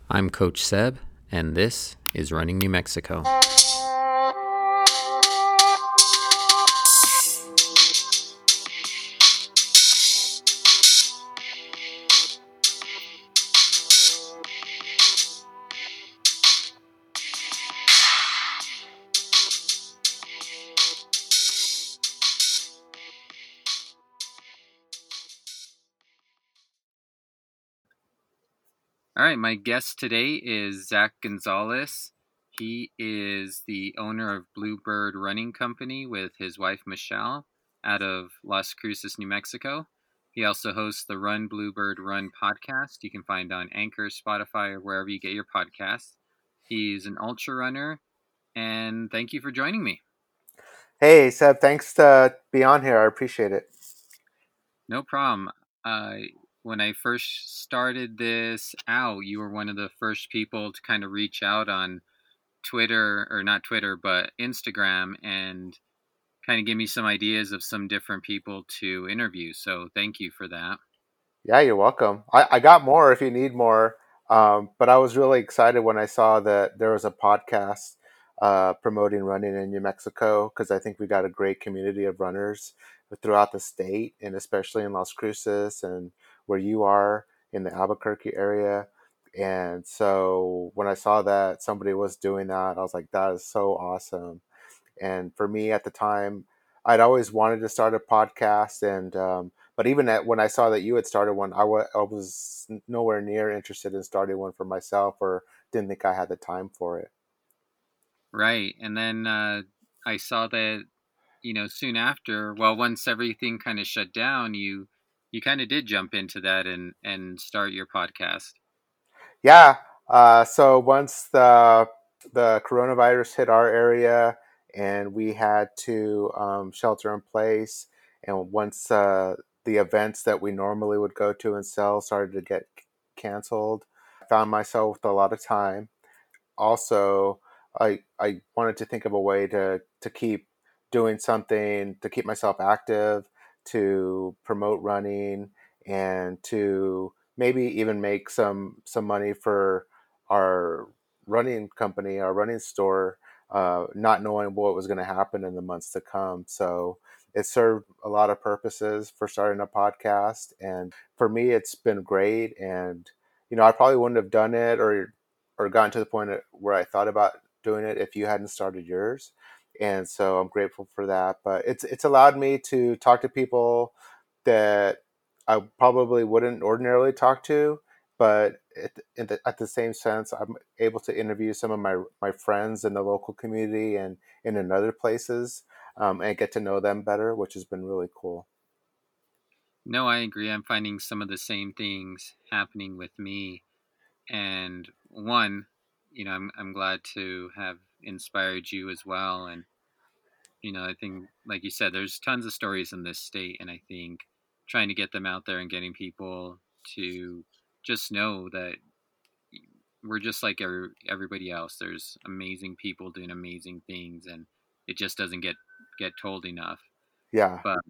I'm Coach Seb, and this is Running New Mexico. All right, my guest today is Zach Gonzalez. He is the owner of Bluebird Running Company with his wife Michelle out of Las Cruces, New Mexico. He also hosts the Run Bluebird Run podcast you can find on Anchor, Spotify, or wherever you get your podcasts. He's an ultra runner, and thank you for joining me. Hey, Seb, thanks to be on here. I appreciate it. No problem. When I first started this out, you were one of the first people to kind of reach out on Twitter, or not Twitter, but Instagram, and kind of give me some ideas of some different people to interview. So thank you for that. Yeah, you're welcome. I got more if you need more. But I was really excited when I saw that there was a podcast promoting running in New Mexico because I think we got a great community of runners throughout the state and especially in Las Cruces and where you are in the Albuquerque area. And so when I saw that somebody was doing that, I was like, that is so awesome. And for me at the time, I'd always wanted to start a podcast, and but even when I saw that you had started one, I was nowhere near interested in starting one for myself, or didn't think I had the time for it. Right. And then I saw that, soon after, well, once everything kind of shut down, you kind of did jump into that and start your podcast. Yeah. So once the coronavirus hit our area, and we had to shelter in place, and once the events that we normally would go to and sell started to get canceled, I found myself with a lot of time. Also, I wanted to think of a way to keep doing something to keep myself active, to promote running, and to maybe even make some money for our running company, our running store, not knowing what was going to happen in the months to come. So it served a lot of purposes for starting a podcast, and for me, it's been great. And I probably wouldn't have done it or gotten to the point where I thought about doing it if you hadn't started yours. And so I'm grateful for that. But it's allowed me to talk to people that I probably wouldn't ordinarily talk to, but at the same sense, I'm able to interview some of my friends in the local community and in other places, and get to know them better, which has been really cool. No, I agree. I'm finding some of the same things happening with me. And one, I'm glad to have inspired you as well. And I think, like you said, there's tons of stories in this state, and I think trying to get them out there and getting people to just know that we're just like everybody else. There's amazing people doing amazing things, and it just doesn't get told enough. Yeah. But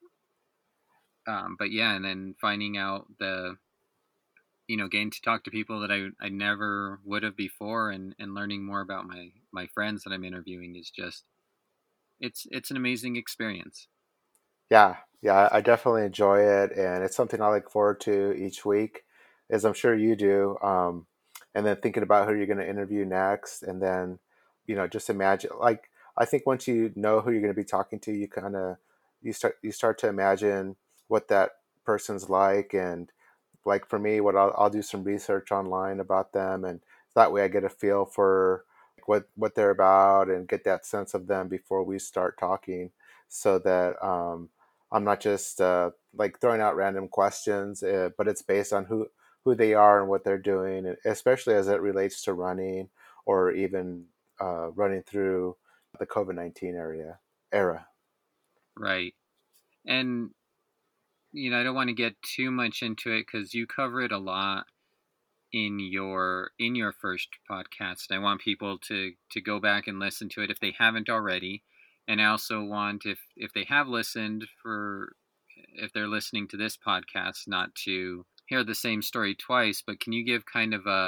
but yeah, and then finding out getting to talk to people that I never would have before, and learning more about my friends that I'm interviewing is just it's an amazing experience. Yeah, yeah, I definitely enjoy it, and it's something I look forward to each week, as I'm sure you do. And then thinking about who you're going to interview next, and then, just imagine. Like, I think once you know who you're going to be talking to, you start to imagine what that person's like, and like for me, what I'll do some research online about them, and that way I get a feel for what they're about and get that sense of them before we start talking, so that I'm not just like throwing out random questions, but it's based on who they are and what they're doing, and especially as it relates to running or even running through the COVID-19 era. Right. And I don't want to get too much into it because you cover it a lot in your first podcast. I want people to go back and listen to it if they haven't already. And I also want, if they have listened, for if they're listening to this podcast, not to hear the same story twice, but can you give kind of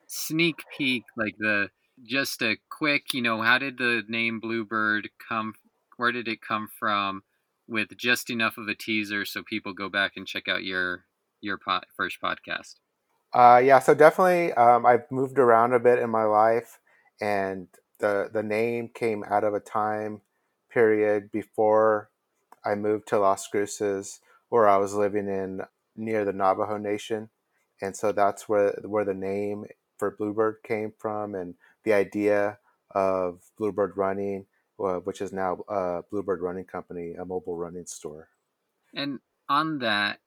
sneak peek, like the just a quick, how did the name Bluebird come? Where did it come from? With just enough of a teaser so people go back and check out your first podcast. Yeah, so definitely, I've moved around a bit in my life, and the name came out of a time period before I moved to Las Cruces, where I was living in near the Navajo Nation, and so that's where the name for Bluebird came from, and the idea of Bluebird Running, which is now Bluebird Running Company, a mobile running store. And on that,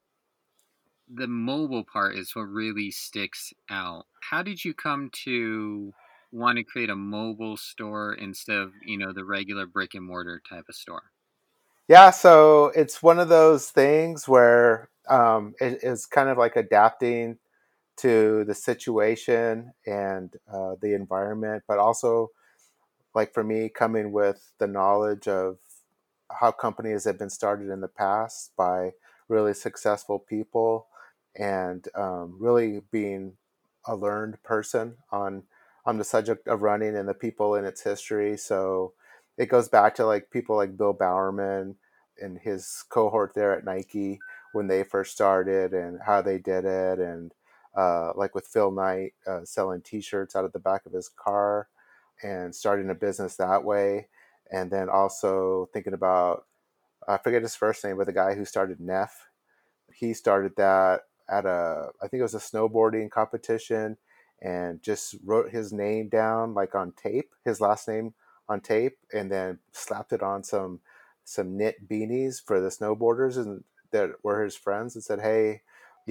the mobile part is what really sticks out. How did you come to want to create a mobile store instead of, the regular brick and mortar type of store? Yeah, so it's one of those things where it is kind of like adapting to the situation and the environment, but also like for me, coming with the knowledge of how companies have been started in the past by really successful people, and really being a learned person on the subject of running and the people in its history. So it goes back to like people like Bill Bowerman and his cohort there at Nike when they first started and how they did it, and like with Phil Knight selling T-shirts out of the back of his car and starting a business that way. And then also thinking about, I forget his first name, but the guy who started Neff, he started that at I think it was a snowboarding competition, and just wrote his name down like on tape, his last name on tape, and then slapped it on some knit beanies for the snowboarders and that were his friends, and said, "Hey,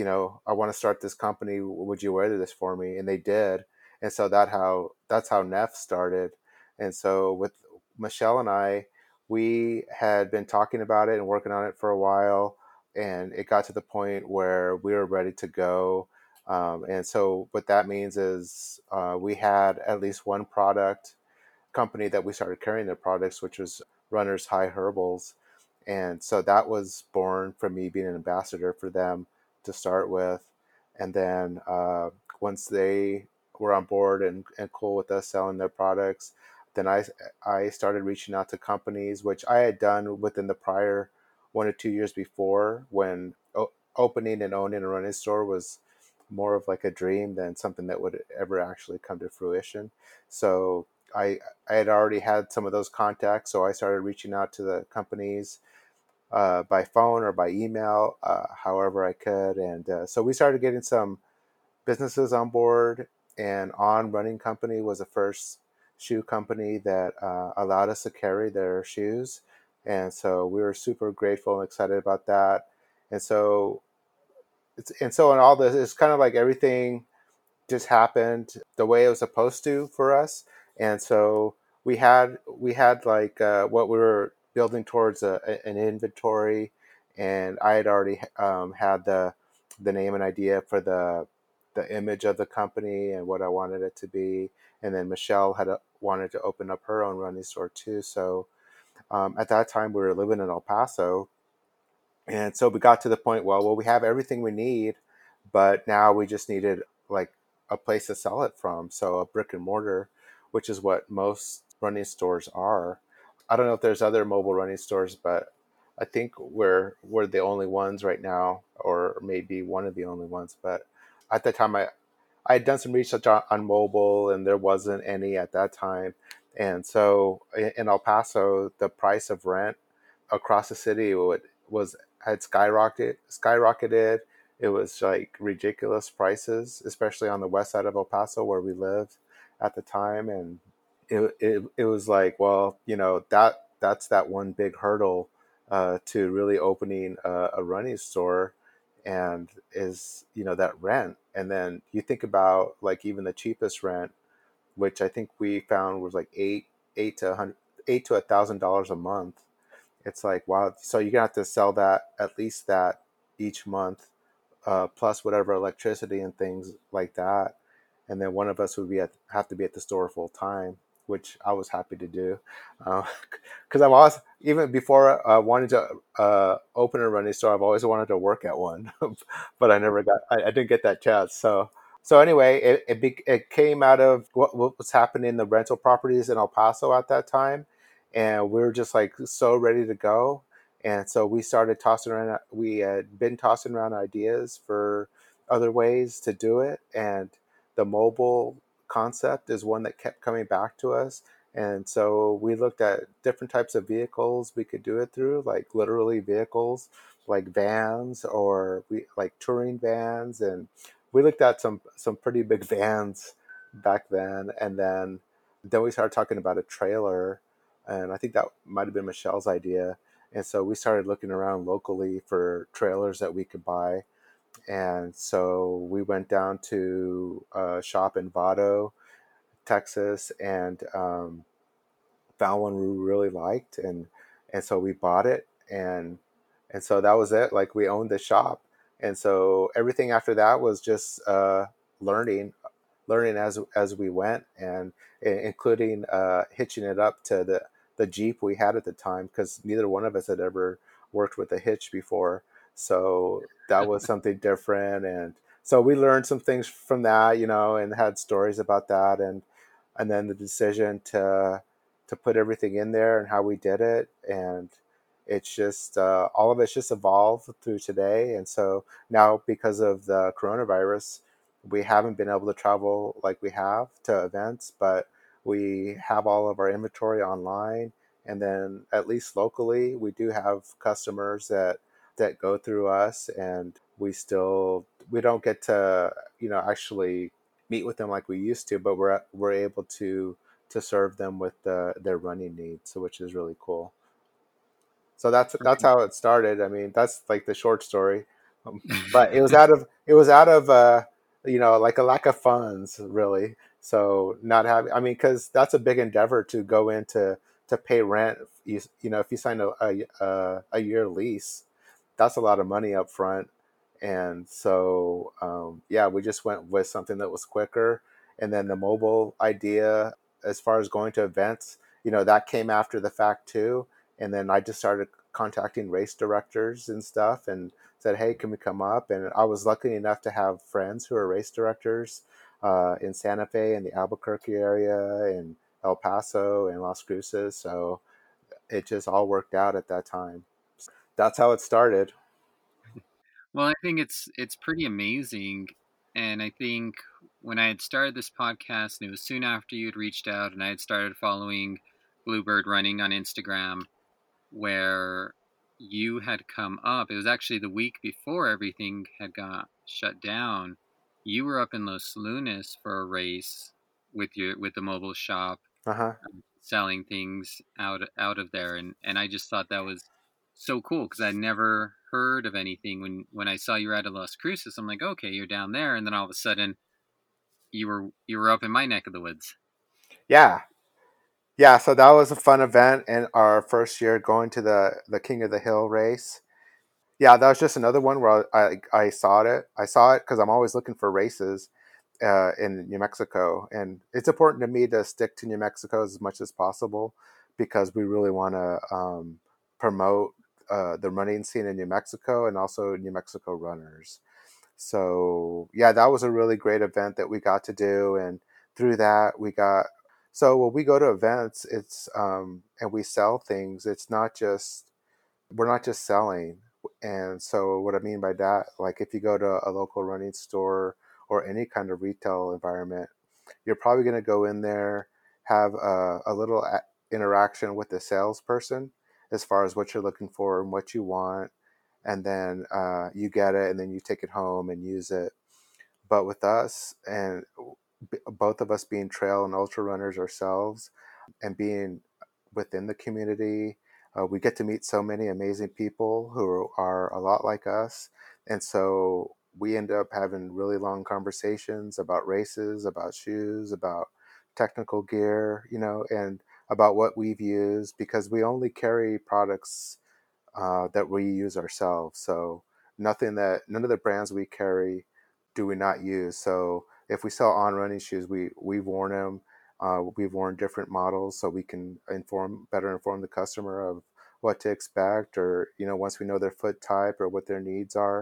I want to start this company. Would you wear this for me?" And they did, and so that's how Neff started. And so with Michelle and I, we had been talking about it and working on it for a while, and it got to the point where we were ready to go. And so what that means is we had at least one product company that we started carrying their products, which was Runner's High Herbals. And so that was born from me being an ambassador for them to start with. And then once they were on board and cool with us selling their products, then I started reaching out to companies, which I had done within the prior 1 or 2 years before, when opening and owning a running store was more of like a dream than something that would ever actually come to fruition. So I I had already had some of those contacts, so I started reaching out to the companies by phone or by email, however I could, and so we started getting some businesses on board. And On Running Company was the first shoe company that allowed us to carry their shoes, and so we were super grateful and excited about that. And so and all this is kind of like everything just happened the way it was supposed to for us. And so we had like what we were building towards an inventory, and I had already had the name and idea for the image of the company and what I wanted it to be. And then Michelle wanted to open up her own running store too. So at that time we were living in El Paso, and so we got to the point, well, we have everything we need, but now we just needed like a place to sell it from. So a brick and mortar, which is what most running stores are. I don't know if there's other mobile running stores, but I think we're the only ones right now, or maybe one of the only ones. But at the time, I had done some research on mobile, and there wasn't any at that time. And so in El Paso, the price of rent across the city was had skyrocketed. It was like ridiculous prices, especially on the west side of El Paso where we lived at the time. And it was like, well, that's that one big hurdle to really opening a running store, and is that rent. And then you think about like even the cheapest rent, which I think we found was like eight to 100 $8 to $1,000 a month. It's like, wow, so you're gonna have to sell that, at least that, each month, plus whatever electricity and things like that. And then one of us would have to be at the store full time, which I was happy to do, because I've always, even before wanting to open a running store, I've always wanted to work at one, but I never got, I didn't get that chance. So anyway, it came out of what was happening in the rental properties in El Paso at that time, and we were just like so ready to go. And so we started tossing around. We had been tossing around ideas for other ways to do it, and the mobile concept is one that kept coming back to us. And so we looked at different types of vehicles we could do it through, like literally vehicles, like vans or we like touring vans, and we looked at some pretty big vans back then, and then we started talking about a trailer, and I think that might have been Michelle's idea. And so we started looking around locally for trailers that we could buy, and so we went down to a shop in Vado, Texas, and found one we really liked, and so we bought it, and so that was it. Like we owned the shop, and so everything after that was just learning, learning as we went, and including hitching it up to the Jeep we had at the time, because neither one of us had ever worked with a hitch before. So that was something different, and so we learned some things from that, and had stories about that, and then the decision to put everything in there and how we did it, and it's just all of it's just evolved through today. And so now, because of the coronavirus, we haven't been able to travel like we have to events, but we have all of our inventory online. And then, at least locally, we do have customers that go through us, and we don't get to actually meet with them like we used to, but we're able to serve them with their running needs, so which is really cool. So that's how it started. I mean, that's like the short story. But it was out of like a lack of funds, really. So not having, I mean, because that's a big endeavor to go into to pay rent. If you sign a year lease, that's a lot of money up front. And so yeah, we just went with something that was quicker. And then the mobile idea, as far as going to events, that came after the fact too. And then I just started contacting race directors and stuff, and said, "Hey, can we come up?" And I was lucky enough to have friends who are race directors in Santa Fe, in the Albuquerque area, in El Paso, and Las Cruces. So it just all worked out at that time. That's how it started. Well, I think it's pretty amazing, and I think when I had started this podcast, and it was soon after you had reached out, and I had started following Bluebird Running on Instagram, where you had come up. It was actually the week before everything had got shut down. You were up in Los Lunas for a race with the mobile shop, Uh huh. selling things out of there, and I just thought that was so cool because I never heard of anything when I saw you were at Las Cruces. I'm like, okay, you're down there, and then all of a sudden you were up in my neck of the woods. Yeah, yeah. So that was a fun event, and our first year going to the King of the Hill race. Yeah, that was just another one where I saw it. I saw it because I'm always looking for races in New Mexico, and it's important to me to stick to New Mexico as much as possible because we really want to promote the running scene in New Mexico and also New Mexico runners. So yeah, that was a really great event that we got to do, and through that we got. So when we go to events, it's and we sell things. It's not just we're not just selling. And so what I mean by that, like if you go to a local running store or any kind of retail environment, you're probably going to go in there, have a little interaction with the salesperson as far as what you're looking for and what you want, and then you get it, and then you take it home and use it. But with us, and both of us being trail and ultra runners ourselves, and being within the community, we get to meet so many amazing people who are a lot like us. And so we end up having really long conversations about races, about shoes, about technical gear, and about what we've used, because we only carry products that we use ourselves. So none of the brands we carry do we not use. So if we sell On running shoes, we've worn them. We've worn different models so we can better inform the customer of what to expect, or once we know their foot type or what their needs are,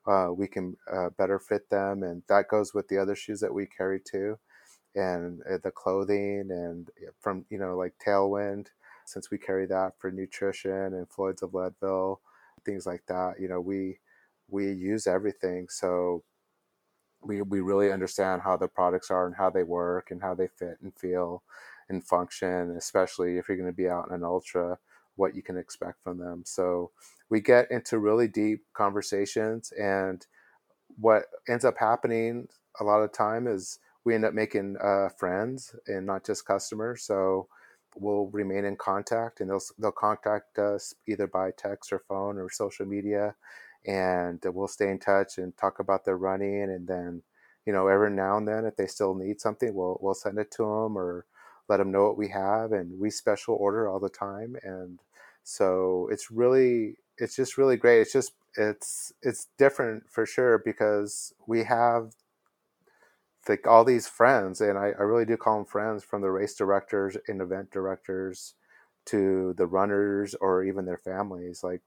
we can better fit them, and that goes with the other shoes that we carry too, and the clothing, and from like Tailwind, since we carry that for nutrition, and Floyd's of Leadville, things like that. We use everything, so we really understand how the products are and how they work and how they fit and feel and function, especially if you're going to be out in an ultra, what you can expect from them. So we get into really deep conversations, and what ends up happening a lot of time is we end up making friends and not just customers. So we'll remain in contact, and they'll contact us either by text or phone or social media, and we'll stay in touch and talk about their running. And then every now and then, if they still need something, we'll send it to them or let them know what we have, and we special order all the time. And so it's just really great. It's different for sure, because we have like all these friends, and I really do call them friends, from the race directors and event directors to the runners or even their families. Like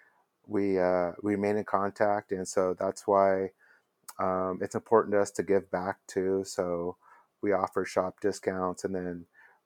we remain in contact, and so that's why it's important to us to give back too. So we offer shop discounts, and then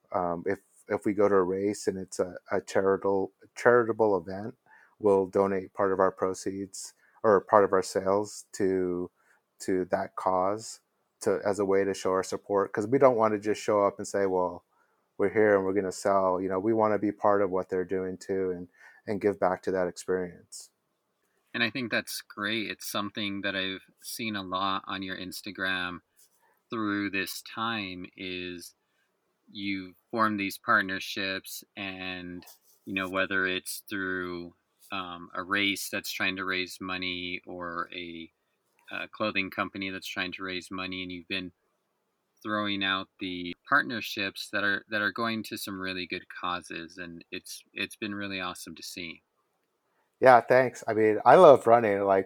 if we go to a race and it's a charitable event, we'll donate part of our proceeds or part of our sales to that cause, to as a way to show our support, because we don't want to just show up and say, well, we're here and we're going to sell. We want to be part of what they're doing too, and give back to that experience. And I think that's great. It's something that I've seen a lot on your Instagram through this time is you form these partnerships, and whether it's through a race that's trying to raise money, or a clothing company that's trying to raise money, and you've been throwing out the partnerships that are going to some really good causes, and it's been really awesome to see. Yeah, thanks. I mean, I love running. Like,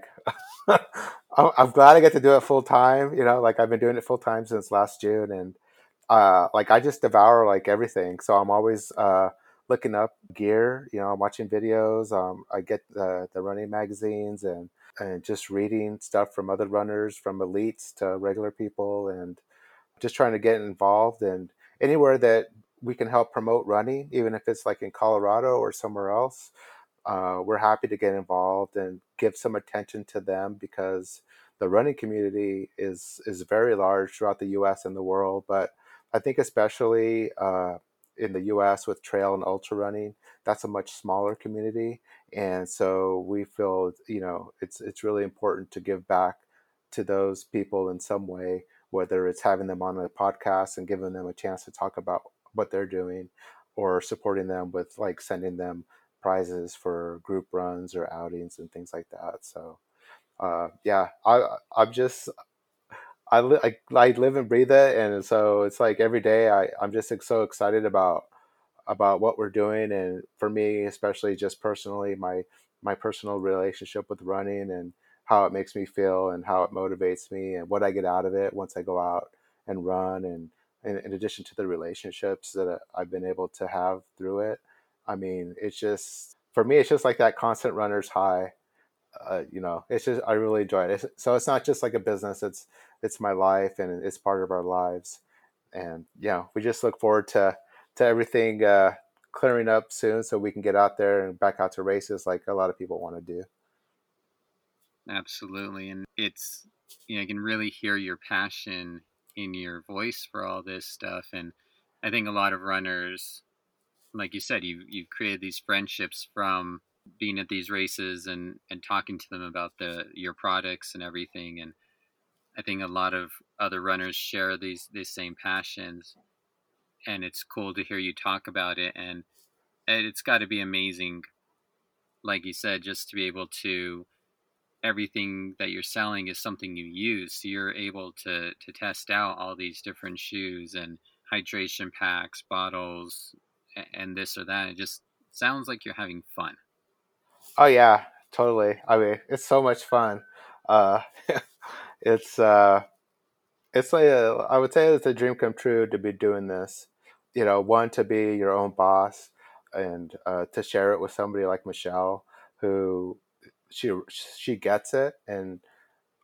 I'm glad I get to do it full time. Like I've been doing it full time since last June, and like I just devour like everything. So I'm always looking up gear. I'm watching videos. I get the running magazines, and just reading stuff from other runners, from elites to regular people, and just trying to get involved. And anywhere that we can help promote running, even if it's like in Colorado or somewhere else, we're happy to get involved and give some attention to them, because the running community is very large throughout the U.S. and the world. But I think especially in the U.S. with trail and ultra running, that's a much smaller community, and so we feel it's really important to give back to those people in some way, whether it's having them on a podcast and giving them a chance to talk about what they're doing, or supporting them with like sending them prizes for group runs or outings and things like that. So yeah, I'm just I live and breathe it, and so it's like every day I'm just like so excited about what we're doing. And for me, especially just personally, my personal relationship with running, and how it makes me feel and how it motivates me and what I get out of it once I go out and run. And in addition to the relationships that I've been able to have through it, I mean, it's just for me, it's just like that constant runner's high. It's just I really enjoy it. So it's not just like a business; it's my life, and it's part of our lives. And we just look forward to everything clearing up soon, so we can get out there and back out to races like a lot of people want to do. Absolutely, and it's you can really hear your passion in your voice for all this stuff. And I think a lot of runners, like you said, you've created these friendships from being at these races, and talking to them about the your products and everything. And I think a lot of other runners share these same passions, and it's cool to hear you talk about it. And it's got to be amazing, like you said, just to be able to everything that you're selling is something you use, so you're able to test out all these different shoes and hydration packs, bottles, and this or that. It just sounds like you're having fun. Oh yeah, totally. I mean, it's so much fun. Uh, it's it's like I would say it's a dream come true to be doing this. One, to be your own boss, and to share it with somebody like Michelle, who she gets it, and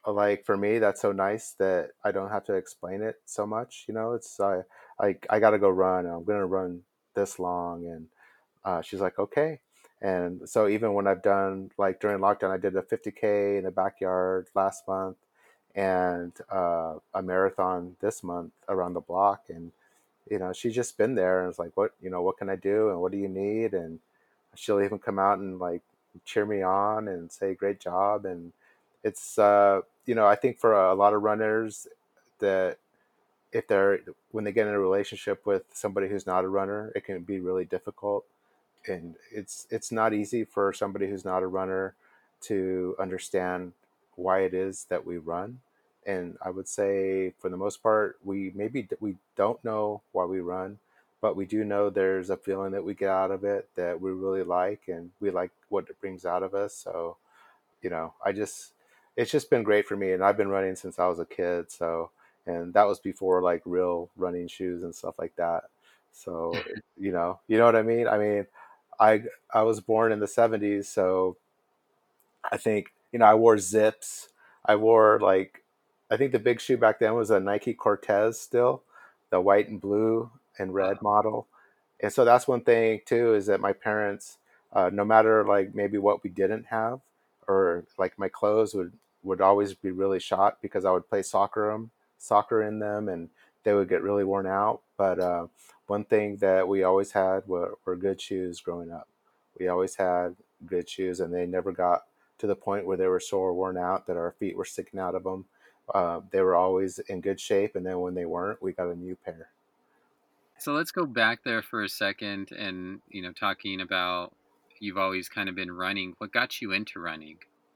like for me, that's so nice that I don't have to explain it so much. It's like I got to go run. I'm gonna run this long, and she's like, okay. And so even when I've done like during lockdown, I did a 50K in the backyard last month, and a marathon this month around the block. And she's just been there and it's like, what can I do and what do you need? And she'll even come out and like cheer me on and say great job. And it's I think for a lot of runners that if they're when they get in a relationship with somebody who's not a runner, it can be really difficult. And it's not easy for somebody who's not a runner to understand why it is that we run. And I would say for the most part, we don't know why we run, but we do know there's a feeling that we get out of it that we really like, and we like what it brings out of us. So I just it's just been great for me, and I've been running since I was a kid. So, and that was before like real running shoes and stuff like that. So, you know what I mean? I mean, I I was born in the 70s, so I think, I wore Zips. I wore like, I think the big shoe back then was a Nike Cortez still, the white and blue and red Wow. model. And so that's one thing too, is that my parents, no matter like maybe what we didn't have, or like my clothes would always be really shot because I would play soccer in them, and they would get really worn out. But one thing that we always had were good shoes growing up. We always had good shoes, and they never got to the point where they were so worn out that our feet were sticking out of them. They were always in good shape, and then when they weren't, we got a new pair. So let's go back there for a second and, talking about you've always kind of been running. What got you into running?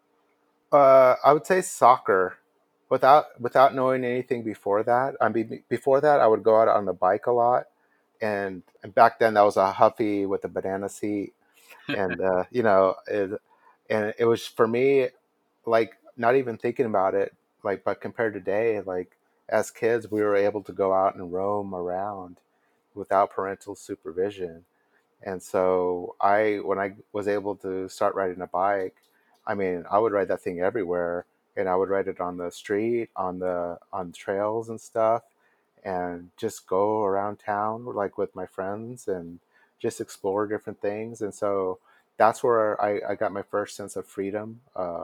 I would say soccer. Without knowing anything before that, I mean, before that, I would go out on the bike a lot, and back then that was a Huffy with a banana seat, and and it was for me, like not even thinking about it, like but compared to today, like as kids, we were able to go out and roam around without parental supervision. And so when I was able to start riding a bike, I mean, I would ride that thing everywhere, and I would ride it on the street, on trails and stuff, and just go around town like with my friends and just explore different things. And so that's where I got my first sense of freedom,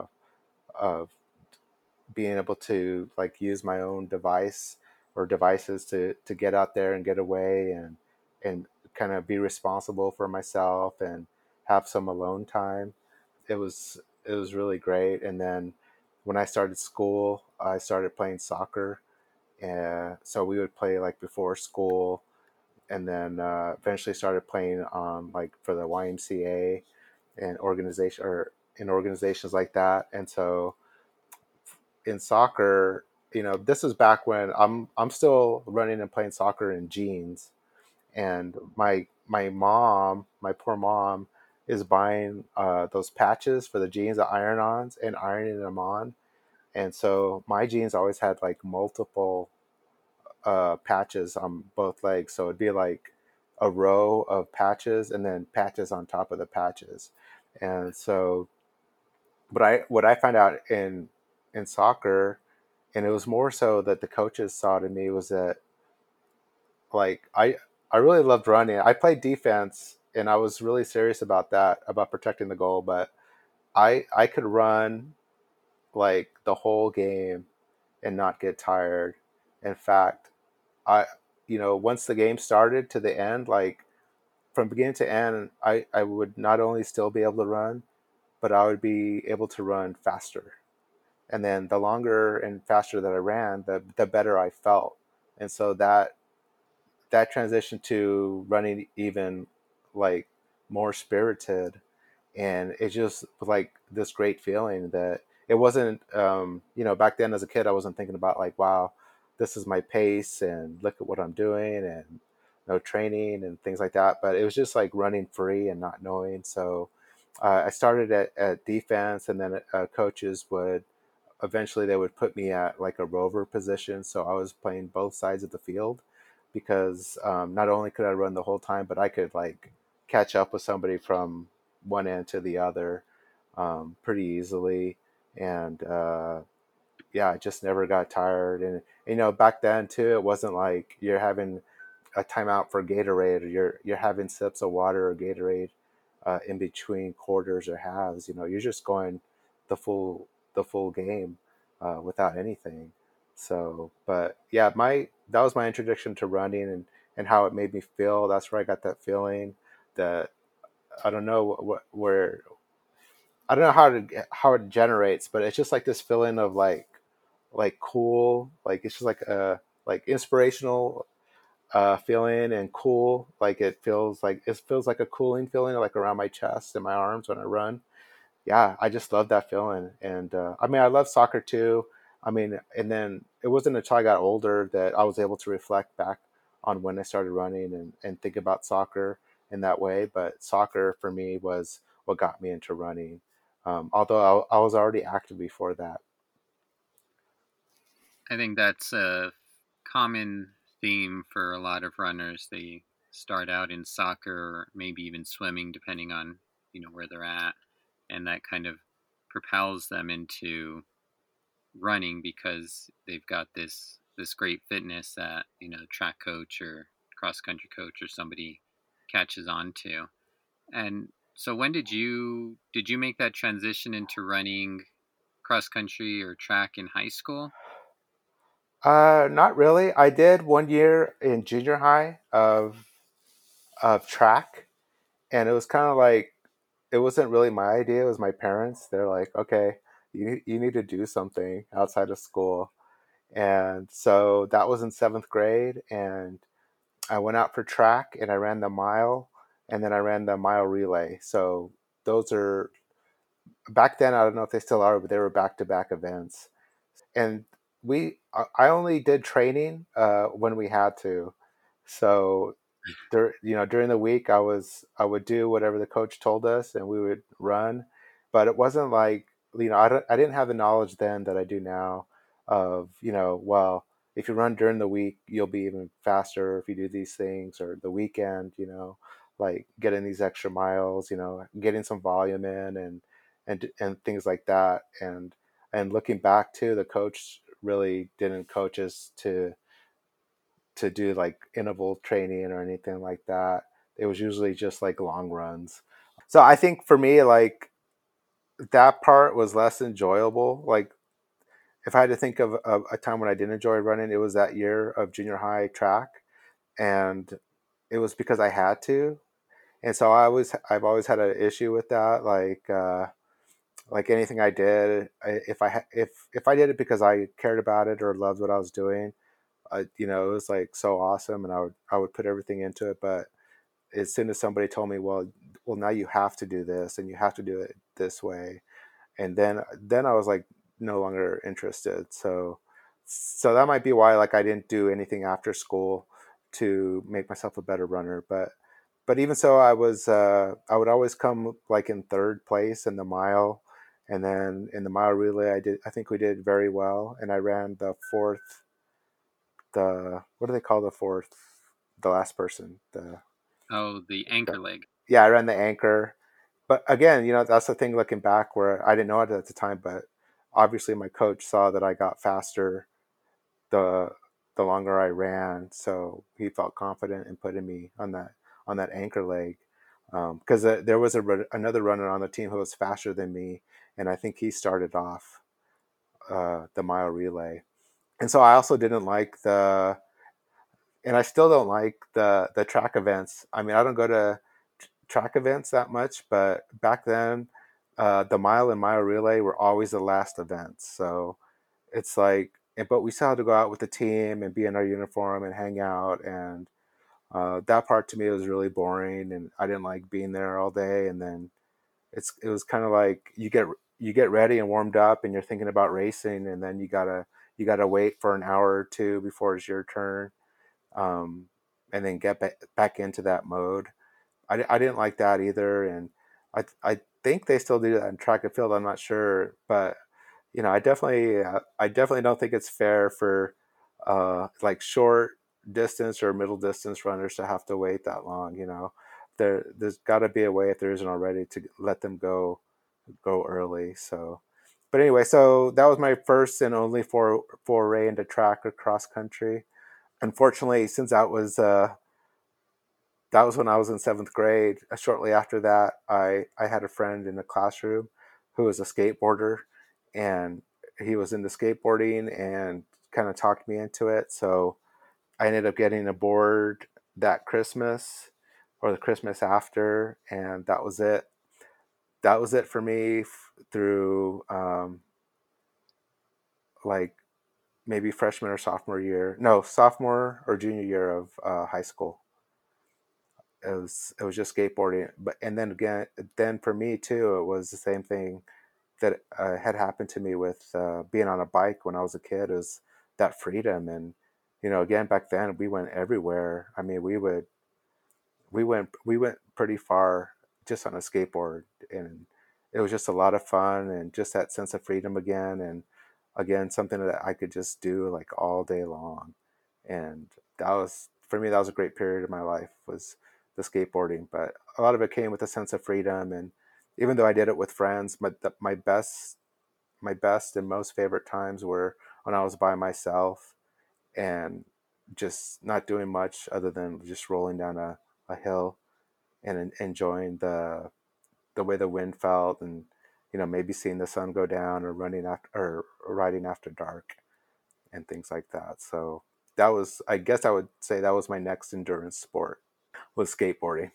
of being able to like use my own device or devices to get out there and get away, and kind of be responsible for myself and have some alone time. It was really great. And then when I started school, I started playing soccer, and so we would play like before school, and then eventually started playing like for the YMCA and organization or in organizations like that. And so in soccer, this is back when I'm still running and playing soccer in jeans, and my mom, my poor mom, is buying those patches for the jeans, the iron-ons, and ironing them on. And so my jeans always had like multiple patches on both legs, so it'd be like a row of patches and then patches on top of the patches. And so, but I what I found out in soccer, and it was more so that the coaches saw to me, was that like I really loved running. I played defense, and I was really serious about that, about protecting the goal. But I could run like the whole game and not get tired. In fact, I once the game started to the end, like from beginning to end, I would not only still be able to run, but I would be able to run faster. And then the longer and faster that I ran, the better I felt. And so that transition to running even like more spirited, and it just was like this great feeling that it wasn't back then as a kid I wasn't thinking about like, wow, this is my pace and look at what I'm doing, and no training and things like that. But it was just like running free and not knowing. So I started at defense, and then coaches would eventually they would put me at like a rover position, so I was playing both sides of the field, because not only could I run the whole time, but I could like catch up with somebody from one end to the other pretty easily. And yeah, I just never got tired. And back then too, it wasn't like you're having a timeout for Gatorade, or you're having sips of water or Gatorade in between quarters or halves. You're just going the full game without anything. So, but yeah, my that was my introduction to running, and how it made me feel. That's where I got that feeling that I don't know where I don't know how it generates, but it's just like this feeling of like cool, like it's just like a like inspirational feeling, and cool. Like it feels like a cooling feeling like around my chest and my arms when I run. Yeah, I just love that feeling. And I mean, I love soccer too. I mean, and then it wasn't until I got older that I was able to reflect back on when I started running, and think about soccer in that way. But soccer for me was what got me into running. Although I was already active before that. I think that's a common theme for a lot of runners. They start out in soccer or maybe even swimming, depending on where they're at, and that kind of propels them into running because they've got this great fitness that track coach or cross country coach or somebody catches on to. And so when did you make that transition into running cross country or track in high school? Not really. I did 1 year in junior high of track, and it was kind of like it wasn't really my idea. It was my parents. They're like, okay, you need to do something outside of school. And so that was in seventh grade, and I went out for track, and I ran the mile, and then I ran the mile relay. So those are back then. I don't know if they still are, but they were back to back events. And I only did training when we had to. So during the week, I would do whatever the coach told us, and we would run. But it wasn't like I didn't have the knowledge then that I do now of well, if you run during the week, you'll be even faster if you do these things, or the weekend, like getting these extra miles, getting some volume in, and things like that. And looking back too, the coach really didn't coach us to do like interval training or anything like that. It was usually just like long runs. So I think for me, like that part was less enjoyable. Like if I had to think of a time when I didn't enjoy running, it was that year of junior high track, and it was because I had to. And so I've always had an issue with that. Like anything I did, if I did it because I cared about it or loved what I was doing, it was like so awesome, and I would put everything into it. But as soon as somebody told me, well, now you have to do this, and you have to do it this way, and then I was like no longer interested. So that might be why like I didn't do anything after school to make myself a better runner. But even so, I would always come like in third place in the mile. And then in the mile relay, I think we did very well, and I ran the fourth, the what do they call the fourth, the last person, Oh, the the anchor leg. yeah, I ran the anchor. But again, that's the thing looking back, where I didn't know it at the time, but obviously my coach saw that I got faster the the longer I ran, so he felt confident in putting me on that anchor leg. Because there was another runner on the team who was faster than me, and I think he started off the mile relay. And so I also didn't like and I still don't like the track events. I mean, I don't go to track events that much, but back then, the mile and mile relay were always the last events. So it's like, but we still had to go out with the team and be in our uniform and hang out, and that part to me was really boring, and I didn't like being there all day. And then it was kind of like you get ready and warmed up, and you're thinking about racing, and then you gotta wait for an hour or two before it's your turn, um, and then get back into that mode. I didn't like that either, and I think they still do that in track and field. I'm not sure, but I definitely don't think it's fair for like short distance or middle distance runners to have to wait that long. There's got to be a way, if there isn't already, to let them go early. So But anyway, so that was my first and only foray into track or cross country. Unfortunately, since that was when I was in seventh grade. Shortly after that, I had a friend in the classroom who was a skateboarder, and he was into skateboarding and kind of talked me into it. So I ended up getting a board that Christmas or the Christmas after, and that was it. That was it for me through like maybe freshman or sophomore year. No, sophomore or junior year of high school. It was just skateboarding, but and then again, then for me too, it was the same thing that had happened to me with being on a bike when I was a kid. Is that freedom, and again back then we went everywhere. I mean, we went pretty far just on a skateboard, and it was just a lot of fun and just that sense of freedom again, and again something that I could just do like all day long. And that was, for me, that was a great period of my life, was the skateboarding. But a lot of it came with a sense of freedom, and even though I did it with friends, my best and most favorite times were when I was by myself and just not doing much other than just rolling down a hill and enjoying the way the wind felt, and maybe seeing the sun go down or running after or riding after dark and things like that. So that was, I guess I would say, that was my next endurance sport, was skateboarding.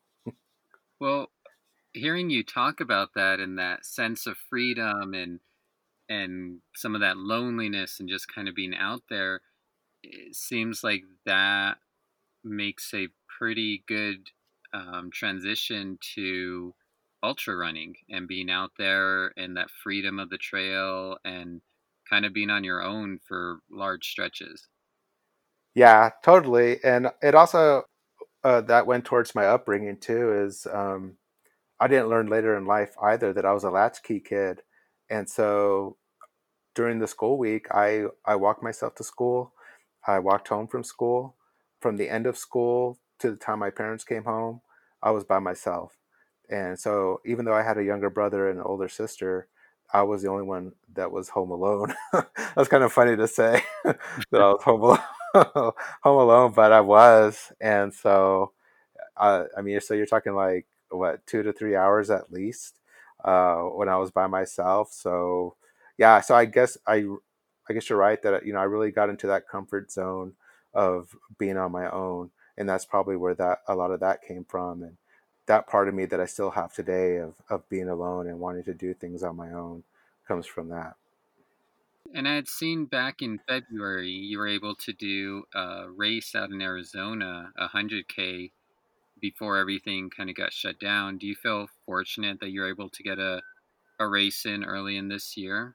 Well, hearing you talk about that and that sense of freedom and some of that loneliness and just kind of being out there, it seems like that makes a pretty good transition to ultra running and being out there and that freedom of the trail and kind of being on your own for large stretches. Yeah, totally. And it also that went towards my upbringing too. Is I didn't learn later in life either that I was a latchkey kid, and so during the school week, I walked myself to school. I walked home from school. From the end of school to the time my parents came home, I was by myself. And so even though I had a younger brother and an older sister, I was the only one that was home alone. That's kind of funny to say that I was home alone, home alone, but I was. And so I mean, so you're talking like what, 2 to 3 hours at least when I was by myself. So yeah, so I guess you're right that I really got into that comfort zone of being on my own, and that's probably where that a lot of that came from, and that part of me that I still have today of being alone and wanting to do things on my own comes from that. And I had seen back in February you were able to do a race out in Arizona, 100K, before everything kind of got shut down. Do you feel fortunate that you're able to get a race in early in this year?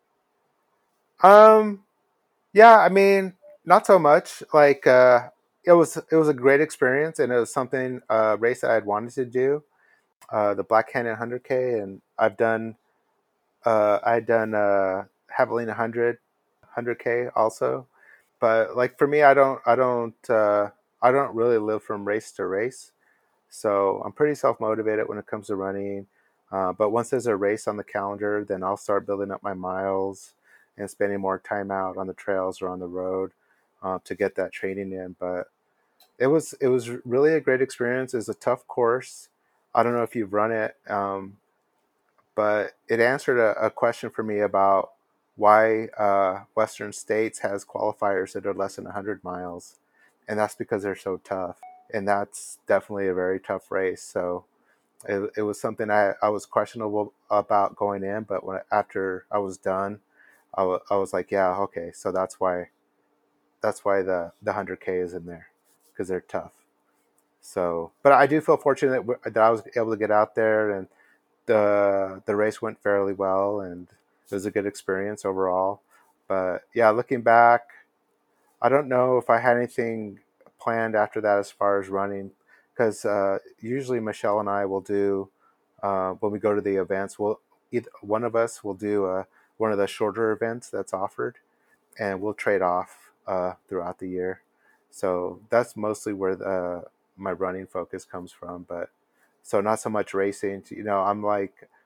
Um, Yeah, I mean, not so much. Like it was a great experience, and it was something race that I'd wanted to do, the Black Canyon 100K, and I had done Javelina 100K also. But like for me, I don't really live from race to race, so I'm pretty self motivated when it comes to running. But once there's a race on the calendar, then I'll start building up my miles and spending more time out on the trails or on the road to get that training in. But it was really a great experience. It's a tough course. I don't know if you've run it, but it answered a question for me about why Western States has qualifiers that are less than 100 miles, and that's because they're so tough. And that's definitely a very tough race. So it was something I was questionable about going in, but after I was done, I was like, yeah, okay, so that's why the 100K is in there, because they're tough. So, but I do feel fortunate that I was able to get out there, and the race went fairly well, and it was a good experience overall. But yeah, looking back, I don't know if I had anything planned after that as far as running, because usually Michelle and I will do when we go to the events. We'll either one of us will do one of the shorter events that's offered, and we'll trade off throughout the year. So that's mostly where my running focus comes from. But so not so much racing. I'm like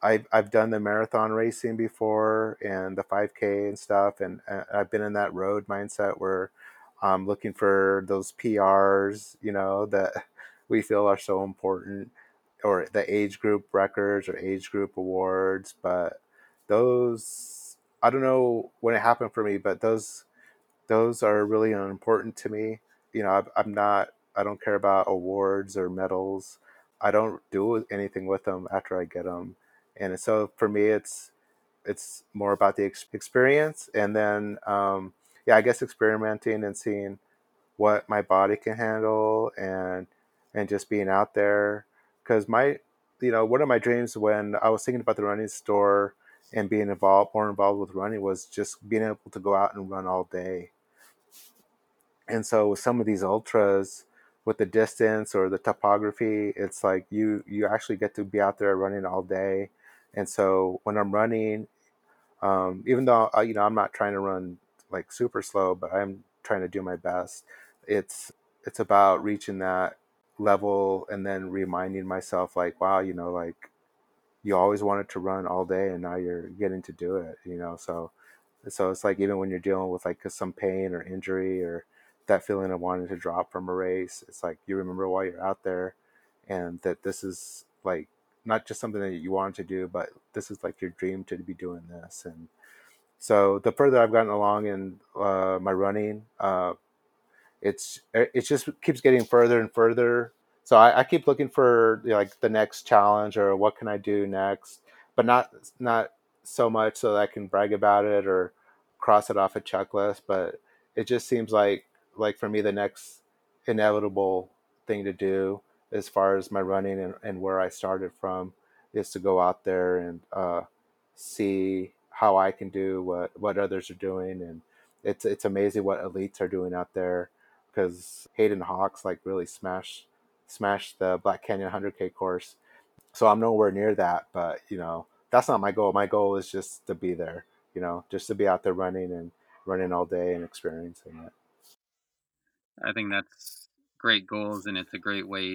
I've done the marathon racing before and the 5K and stuff, and I've been in that road mindset where I'm looking for those PRs, that we feel are so important, or the age group records or age group awards. But those, I don't know when it happened for me, but those are really unimportant to me. I'm not. I don't care about awards or medals. I don't do anything with them after I get them, and so for me, it's more about the experience, and then yeah, I guess experimenting and seeing what my body can handle, and just being out there. Because one of my dreams when I was thinking about the running store and being more involved with running was just being able to go out and run all day. And so with some of these ultras, with the distance or the topography, it's like you actually get to be out there running all day. And so when I'm running, even though I'm not trying to run like super slow, but I'm trying to do my best. It's about reaching that level and then reminding myself like, wow, like you always wanted to run all day and now you're getting to do it. So it's like even when you're dealing with like some pain or injury or that feeling of wanting to drop from a race, it's like you remember while you're out there, and that this is like not just something that you wanted to do, but this is like your dream to be doing this. And so the further I've gotten along in my running, it just keeps getting further and further. So I keep looking for like the next challenge or what can I do next, but not so much so that I can brag about it or cross it off a checklist. But it just seems like for me the next inevitable thing to do as far as my running and where I started from is to go out there and see how I can do what others are doing. And it's amazing what elites are doing out there, because Hayden Hawks like really smashed the Black Canyon 100K course. So I'm nowhere near that, but that's not my goal. My goal is just to be there, just to be out there running all day and experiencing it. I think that's great goals, and it's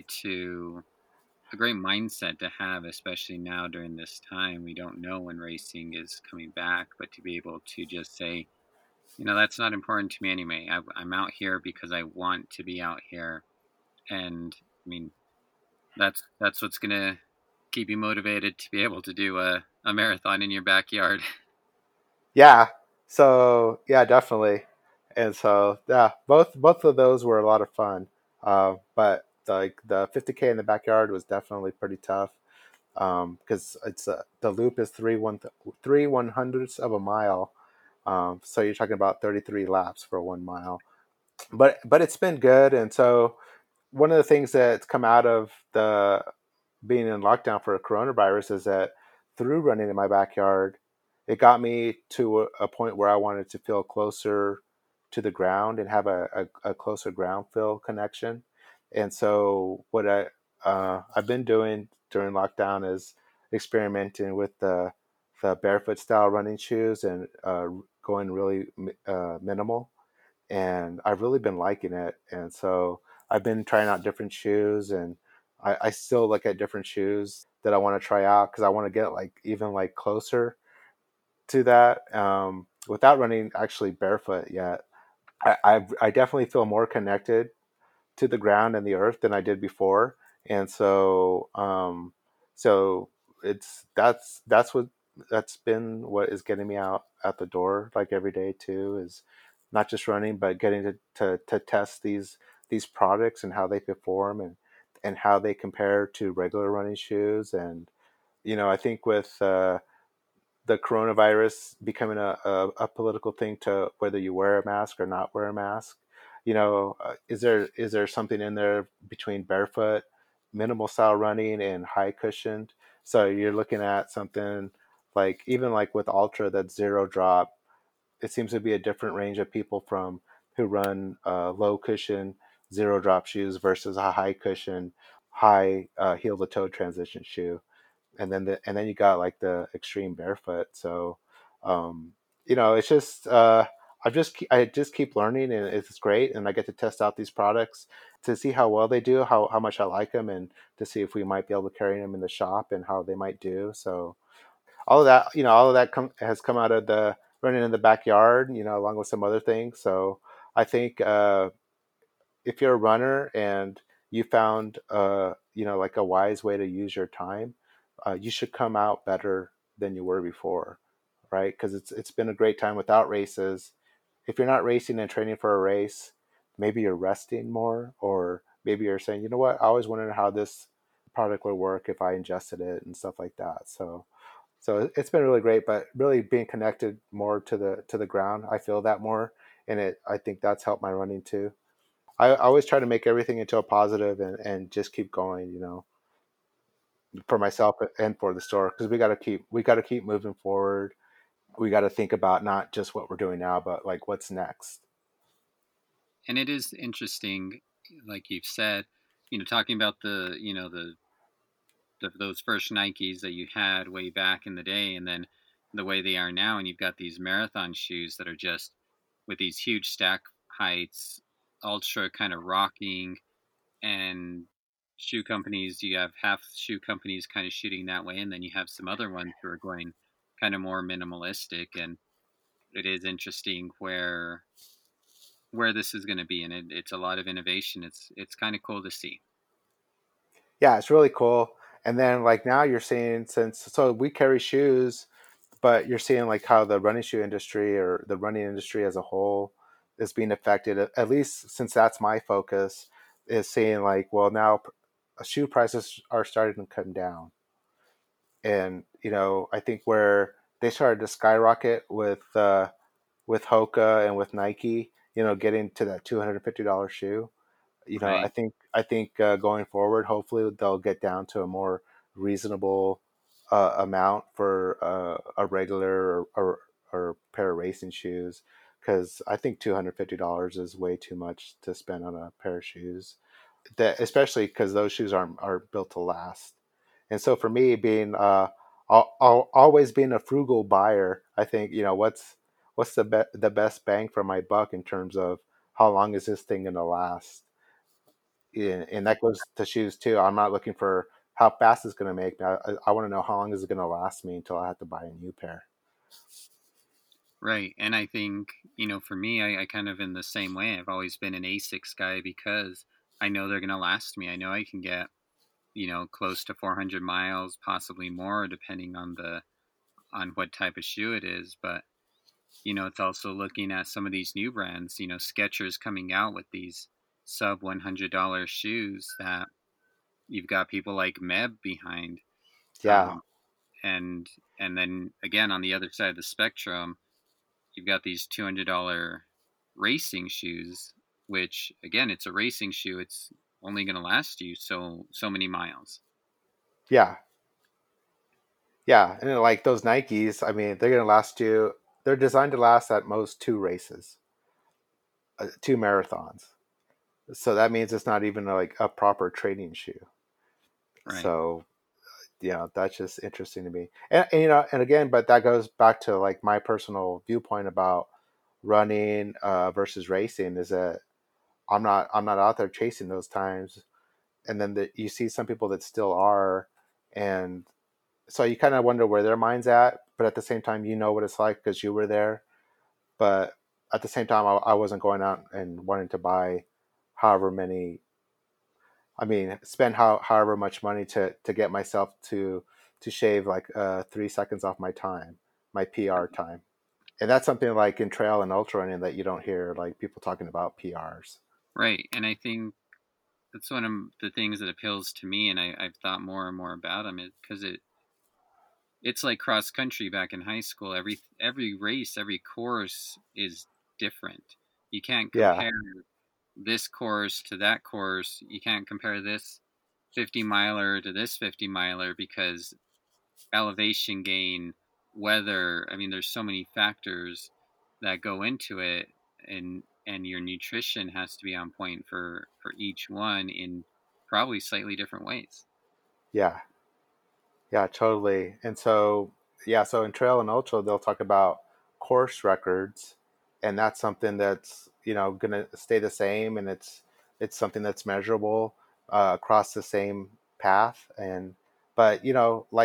a great mindset to have, especially now during this time. We don't know when racing is coming back, but to be able to just say, that's not important to me anyway. I'm out here because I want to be out here, and I mean, that's what's gonna keep you motivated to be able to do a marathon in your backyard. Yeah. So yeah, definitely. And so yeah, both of those were a lot of fun. But like the 50K in the backyard was definitely pretty tough, because it's the loop is 3/100ths of a mile. So you're talking about 33 laps for 1 mile. But it's been good. And so one of the things that's come out of the being in lockdown for coronavirus is that through running in my backyard, it got me to a point where I wanted to feel closer to the ground and have a closer ground feel connection. And so what I've been doing during lockdown is experimenting with the barefoot style running shoes and going really minimal, and I've really been liking it. And so I've been trying out different shoes, and I still look at different shoes that I want to try out because I want to get like even like closer to that, without running actually barefoot yet. I definitely feel more connected to the ground and the earth than I did before. And so that's been what is getting me out at the door like every day too, is not just running but getting to test these products and how they perform, and how they compare to regular running shoes. And I think with the coronavirus becoming a political thing, to whether you wear a mask or not wear a mask. Is there something in there between barefoot, minimal style running, and high cushioned? So you're looking at something like, even like with Ultra, that's zero drop. It seems to be a different range of people from who run low cushion zero drop shoes versus a high cushion, high heel to toe transition shoe. And then you got like the extreme barefoot. So it's just I just keep learning, and it's great, and I get to test out these products to see how well they do, how much I like them, and to see if we might be able to carry them in the shop and how they might do. So all of that, all of that has come out of the running in the backyard, along with some other things. So I think if you're a runner and you found like a wise way to use your time, you should come out better than you were before, right? Because it's been a great time without races. If you're not racing and training for a race, maybe you're resting more, or maybe you're saying, you know what, I always wondered how this product would work if I ingested it and stuff like that. So it's been really great, but really being connected more to the ground, I feel that more, and I think that's helped my running too. I always try to make everything into a positive and just keep going, for myself and for the store, because we got to keep moving forward. We got to think about not just what we're doing now, but like what's next. And it is interesting, like you've said, talking about those first Nikes that you had way back in the day, and then the way they are now, and you've got these marathon shoes that are just with these huge stack heights, ultra kind of rocking, and shoe companies. You have half shoe companies kind of shooting that way, and then you have some other ones who are going kind of more minimalistic. And it is interesting where this is going to be, and it's a lot of innovation. It's kind of cool to see. Yeah, it's really cool. And then like now you're seeing, since so we carry shoes, but you're seeing like how the running shoe industry or the running industry as a whole is being affected. At least since that's my focus, is seeing like, well, now shoe prices are starting to come down. And I think where they started to skyrocket with Hoka and with Nike, getting to that $250 shoe. I Right. think going forward, hopefully they'll get down to a more reasonable amount for a regular or pair of racing shoes, because I think $250 is way too much to spend on a pair of shoes. That especially because those shoes are built to last. And so for me, being always being a frugal buyer, I think what's the best bang for my buck in terms of how long is this thing going to last. And that goes to shoes too. I'm not looking for how fast it's going to make me. I want to know how long is it going to last me until I have to buy a new pair. Right. And I think, for me, I kind of in the same way. I've always been an Asics guy because I know they're going to last me. I know I can get, close to 400 miles, possibly more, depending on what type of shoe it is. But, it's also looking at some of these new brands, Skechers coming out with these sub $100 shoes that you've got people like Meb behind. Yeah, Um, and and then again on the other side of the spectrum, you've got these $200 racing shoes, which again, it's a racing shoe. It's only going to last you so many miles. yeah, yeah. And then, like those Nikes, I mean, they're going to last you. They're designed to last at most two races, two marathons. So that means it's not even like a proper training shoe. Right. So that's just interesting to me. And again, but that goes back to like my personal viewpoint about running versus racing, is that I'm not out there chasing those times. And then you see some people that still are, and so you kind of wonder where their mind's at. But at the same time, you know what it's like because you were there. But at the same time, I wasn't going out and wanting to buy however many. I mean, spend however much money to get myself to shave like 3 seconds off my time, my PR time. And that's something like in trail and ultra running that you don't hear like people talking about PRs. Right. And I think that's one of the things that appeals to me, and I've thought more and more about them, is because it's like cross country back in high school. Every race, every course is different. You can't Yeah, compare this course to that course. You can't compare this 50 miler to this 50 miler because elevation gain, weather. I mean, there's so many factors that go into it, and your nutrition has to be on point for each one in probably slightly different ways. yeah, yeah, totally. And so, yeah, so in trail and ultra, they'll talk about course records, and that's something that's gonna stay the same, and it's something that's measurable across the same path. And but like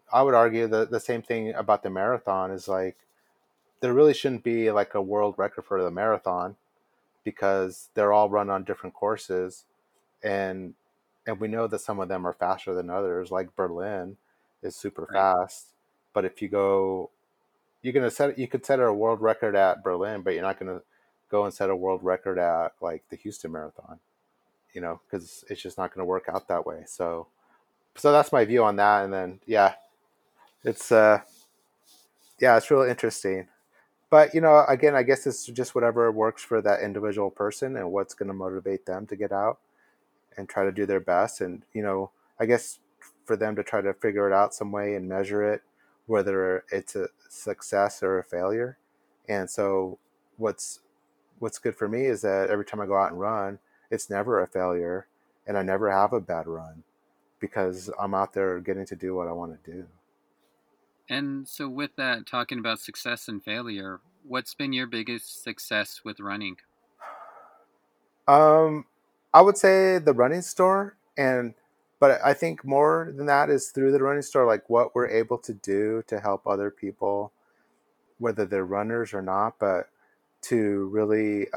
I would argue that the same thing about the marathon is like there really shouldn't be like a world record for the marathon because they're all run on different courses, and we know that some of them are faster than others. Like Berlin is super Right. fast, but if you go, you could set a world record at Berlin, but you're not gonna go and set a world record at like the Houston Marathon, because it's just not gonna work out that way. So that's my view on that. And then it's it's really interesting. But again, I guess it's just whatever works for that individual person and what's going to motivate them to get out and try to do their best. And I guess for them to try to figure it out some way and measure it, whether it's a success or a failure. And so what's what's good for me is that every time I go out and run, it's never a failure, and I never have a bad run because I'm out there getting to do what I want to do. And so, with that, talking about success and failure, what's been your biggest success with running? Um, I would say the running store, but I think more than that is through the running store, like what we're able to do to help other people, whether they're runners or not, but to really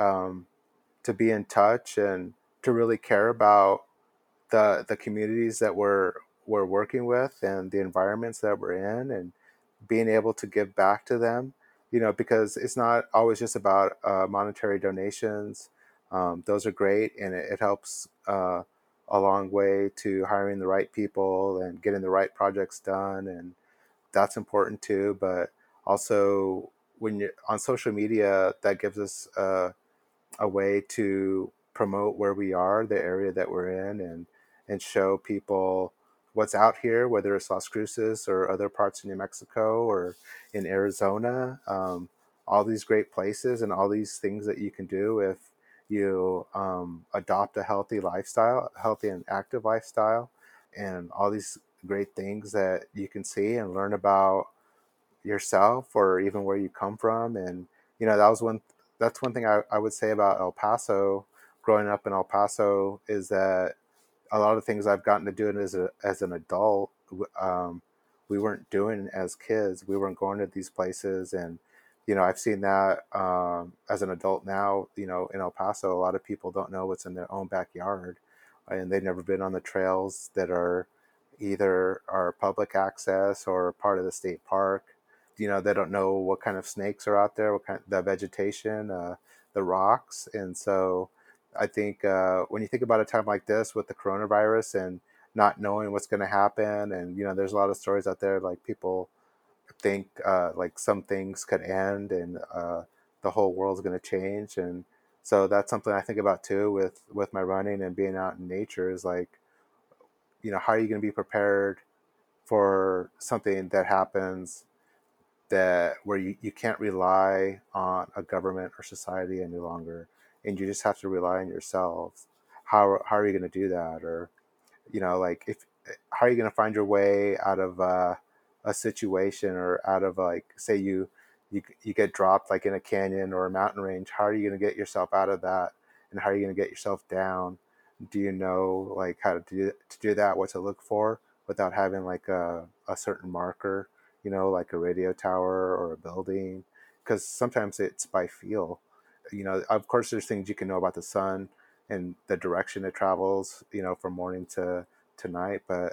to be in touch and to really care about the communities that we're working with and the environments that we're in, and being able to give back to them, because it's not always just about monetary donations. Those are great, and it helps a long way to hiring the right people and getting the right projects done, and that's important too. But also, when you're on social media, that gives us a way to promote where we are, the area that we're in, and show people what's out here, whether it's Las Cruces or other parts of New Mexico or in Arizona. All these great places and all these things that you can do if you adopt a healthy lifestyle, a healthy and active lifestyle, and all these great things that you can see and learn about yourself or even where you come from. And that was one that's one thing I would say about El Paso. Growing up in El Paso is that a lot of things I've gotten to do as an adult, we weren't doing as kids. We weren't going to these places, and I've seen that as an adult now. In El Paso, a lot of people don't know what's in their own backyard, and they've never been on the trails that are either are public access or part of the state park. They don't know what kind of snakes are out there, what kind the vegetation, the rocks. And so I think when you think about a time like this with the coronavirus and not knowing what's going to happen, and there's a lot of stories out there like people think like some things could end and the whole world's going to change. And so that's something I think about too with my running and being out in nature is like, how are you going to be prepared for something that happens that where you can't rely on a government or society any longer, and you just have to rely on yourself. How are you going to do that? Or like if how are you going to find your way out of a situation, or out of like say you get dropped like in a canyon or a mountain range? How are you going to get yourself out of that, and how are you going to get yourself down? Do you know like how to do that, what to look for without having like a certain marker, like a radio tower or a building? Because sometimes it's by feel. Of course there's things you can know about the sun and the direction it travels, from morning to night. But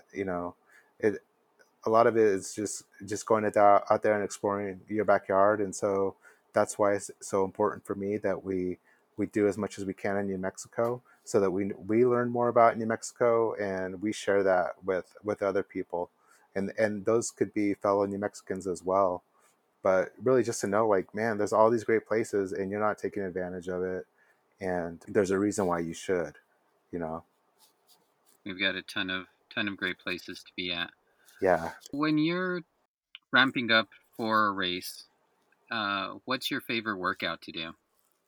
it a lot of it is just going out there and exploring your backyard. And so that's why it's so important for me that we do as much as we can in New Mexico, so that we learn more about New Mexico and we share that with other people, and those could be fellow New Mexicans as well. But really just to know like, man, there's all these great places and you're not taking advantage of it, and there's a reason why you should, you know. We've got a ton of great places to be at. Yeah. When you're ramping up for a race, what's your favorite workout to do?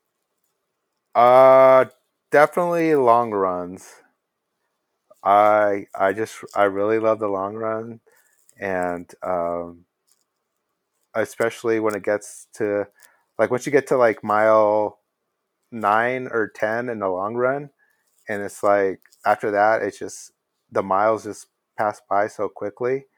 Uh, Definitely long runs. I really love the long run, and especially when it gets to like once you get to like mile 9 or 10 in the long run, and it's like after that it's just the miles just pass by so quickly.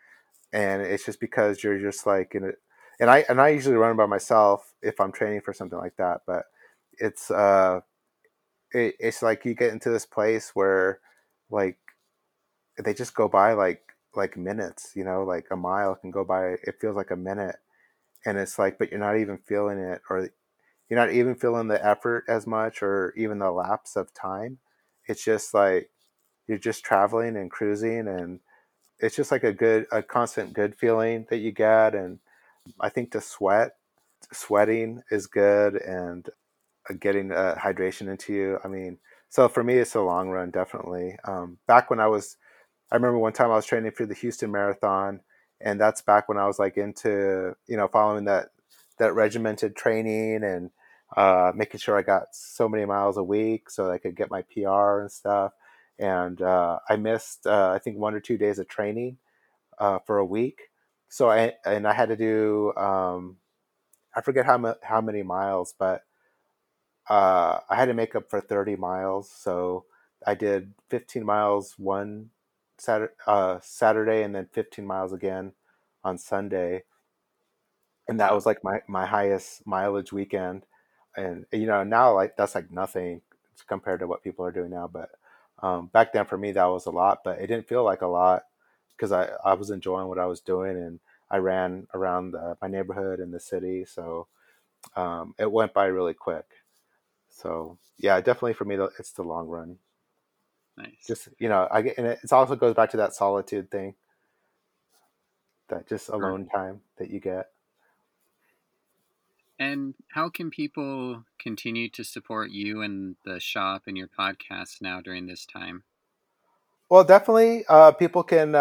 and it's just because you're just like in it. And I usually run by myself if I'm training for something like that, but it's it's like you get into this place where like they just go by like minutes, like a mile can go by, it feels like a minute, and it's like, but you're not even feeling it, or you're not even feeling the effort as much, or even the lapse of time. It's just like you're just traveling and cruising, and it's just like a constant good feeling that you get. And I think to sweating is good, and getting hydration into you. I mean, so for me, it's a long run, definitely. Back when I remember one time I was training for the Houston Marathon, and that's back when I was like into following that regimented training, and making sure I got so many miles a week so that I could get my PR and stuff. And I missed I think 1 or 2 days of training for a week. So I had to do I forget how many miles, but I had to make up for 30 miles. So I did 15 miles one Saturday, and then 15 miles again on Sunday. And that Wow, was like my highest mileage weekend. And, now like that's like nothing compared to what people are doing now. But back then for me, that was a lot, but it didn't feel like a lot because I was enjoying what I was doing, and I ran around my neighborhood in the city. So it went by really quick. So yeah, definitely for me, it's the long run. nice. Just I get, and it also goes back to that solitude thing, that just Sure. alone time that you get. And how can people continue to support you and the shop and your podcast now during this time? Well, definitely, people can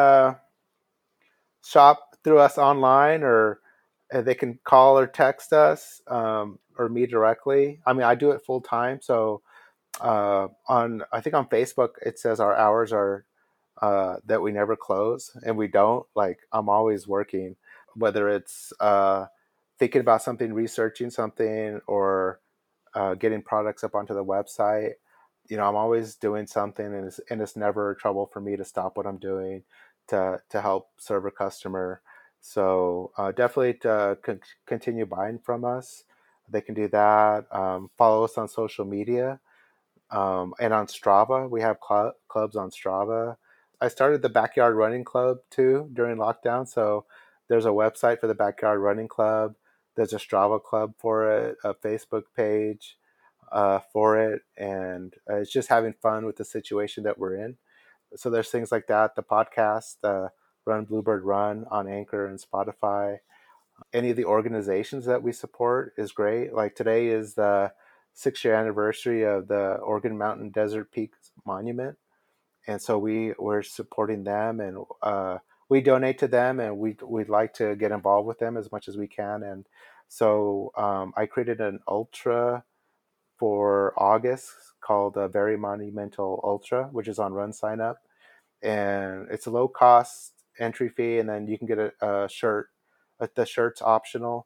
shop through us online, or they can call or text us, or me directly. I mean, I do it full time, so on I think on Facebook it says our hours are that we never close, and we don't. Like I'm always working, whether it's thinking about something, researching something, or getting products up onto the website. I'm always doing something, and it's never trouble for me to stop what I'm doing to help serve a customer. So definitely to continue buying from us. They can do that. Follow us on social media, and on Strava. We have clubs on Strava. I started the backyard running club too during lockdown. So there's a website for the backyard running club. There's a Strava club for it, a Facebook page for it, and it's just having fun with the situation that we're in. So there's things like that. The podcast, Run Bluebird Run on Anchor and Spotify. Any of the organizations that we support is great. Like today is the 6 year anniversary of the Oregon Mountain Desert Peak Monument, and so we're supporting them, and we donate to them, and we'd like to get involved with them as much as we can. And so I created an ultra for August called the Very Monumental Ultra, which is on Run Sign Up, and it's a low cost entry fee, and then you can get a shirt. The shirt's optional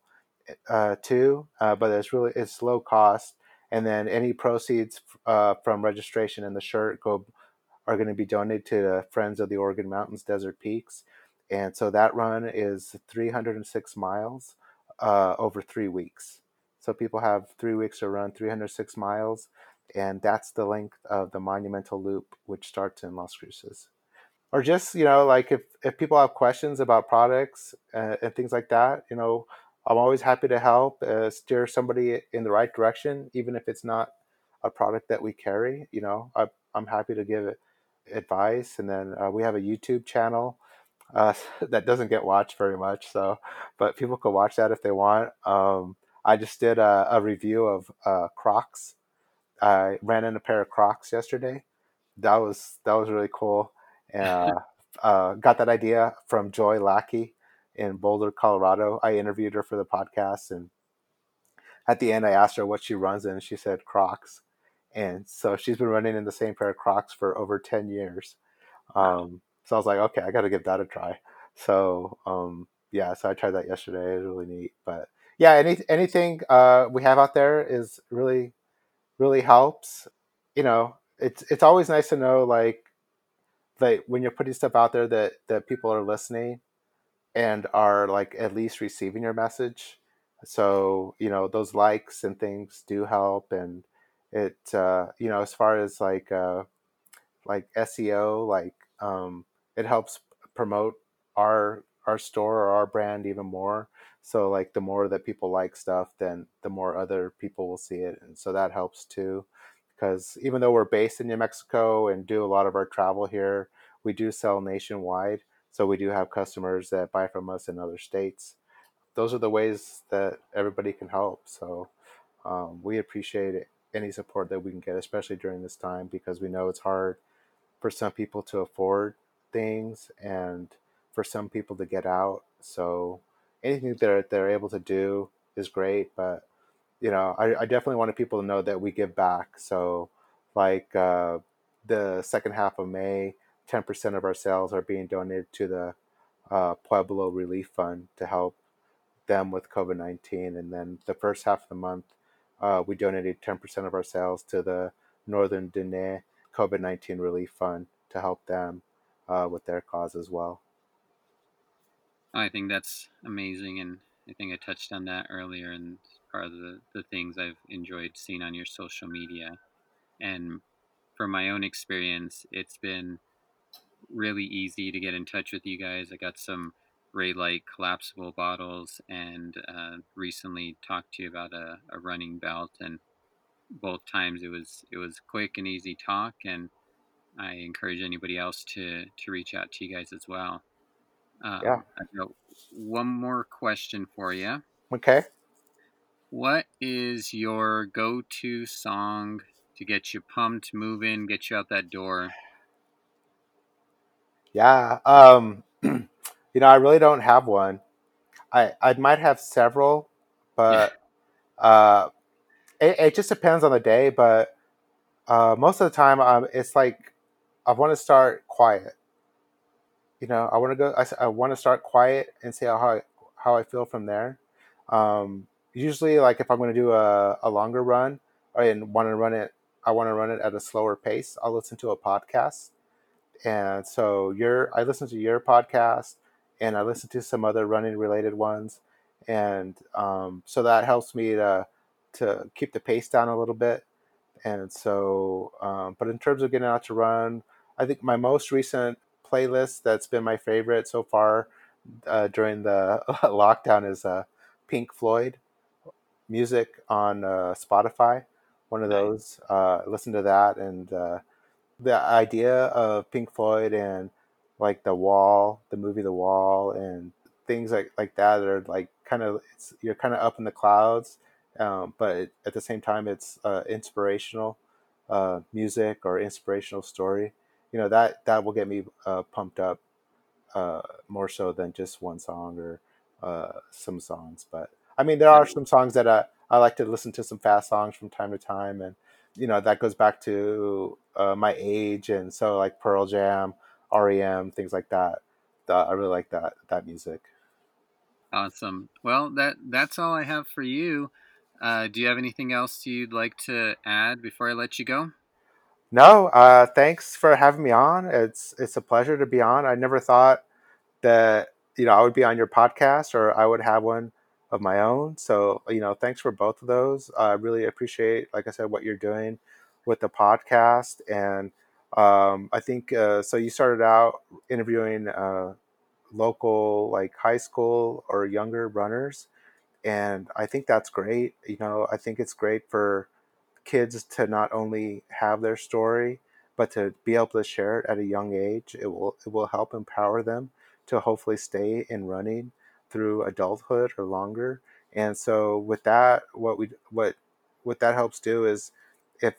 too, but it's low cost, and then any proceeds from registration and the shirt go are going to be donated to the Friends of the Oregon Mountains Desert Peaks. And so that run is 306 miles over 3 weeks. So people have 3 weeks to run 306 miles, and that's the length of the Monumental Loop, which starts in Las Cruces. Or just like if people have questions about products and things like that, I'm always happy to help steer somebody in the right direction, even if it's not a product that we carry. I'm happy to give it advice. And then we have a YouTube channel that doesn't get watched very much, so but people can watch that if they want. I just did a review of Crocs. I ran in a pair of Crocs yesterday. That was really cool. Uh, got that idea from Joy Lackey in Boulder, Colorado. I interviewed her for the podcast, and at the end, I asked her what she runs in, and she said Crocs. And so she's been running in the same pair of Crocs for over 10 years. Wow. So I was like, okay, I got to give that a try. So yeah, so I tried that yesterday. It was really neat. But yeah, anything we have out there is really helps. It's always nice to know like when you're putting stuff out there that people are listening. and are like at least receiving your message. So, those likes and things do help. And as far as like SEO, it helps promote our store or our brand even more. So like the more that people like stuff, then the more other people will see it, and so that helps too. Because even though we're based in New Mexico and do a lot of our travel here, we do sell nationwide. So we do have customers that buy from us in other states. Those are the ways that everybody can help. So we appreciate it, any support that we can get, especially during this time, because we know it's hard for some people to afford things and for some people to get out. So anything that they're able to do is great. But I definitely wanted people to know that we give back. So like the second half of May, 10% of our sales are being donated to the Pueblo Relief Fund to help them with COVID-19. And then the first half of the month, we donated 10% of our sales to the Northern Dene COVID-19 Relief Fund to help them with their cause as well. I think that's amazing, and I think I touched on that earlier, and part of the things I've enjoyed seeing on your social media. And from my own experience, it's been really easy to get in touch with you guys. I got some Ray Light collapsible bottles, and recently talked to you about a running belt, and both times it was quick and easy talk, and I encourage anybody else to reach out to you guys as well. Yeah. I've got one more question for you. Okay. What is your go-to song to get you pumped, moving, get you out that door? Yeah. I really don't have one. I might have several, Yeah, but uh, it just depends on the day. But most of the time, it's like I want to start quiet. I want to go. I want to start quiet and see how I feel from there. Usually, like if I'm going to do a longer run and I want to run it at a slower pace. I'll listen to a podcast, and so I listen to your podcast, and I listen to some other running related ones, and so that helps me to keep the pace down a little bit. And so, but in terms of getting out to run, I think my most recent playlist that's been my favorite so far during the lockdown is Pink Floyd music on Spotify. One of nice. those. Listen to that, and the idea of Pink Floyd and like The Wall, the movie The Wall, and things like that are like you're kind of up in the clouds, but at the same time it's inspirational music or inspirational story. That will get me pumped up more so than just one song or some songs. But I mean, there are Nice. some songs that I like to listen to some fast songs from time to time, and that goes back to my age, and so like Pearl Jam, REM, things like that. I really like that music. Awesome. Well, that's all I have for you. Do you have anything else you'd like to add before I let you go? No, thanks for having me on. It's a pleasure to be on. I never thought that I would be on your podcast or I would have one of my own. So thanks for both of those. I really appreciate, like I said, what you're doing with the podcast. And I think so. You started out interviewing local, like high school or younger runners, and I think that's great. I think it's great for kids to not only have their story, but to be able to share it at a young age. It will help empower them to hopefully stay in running through adulthood or longer. And so with that, what that helps do is, if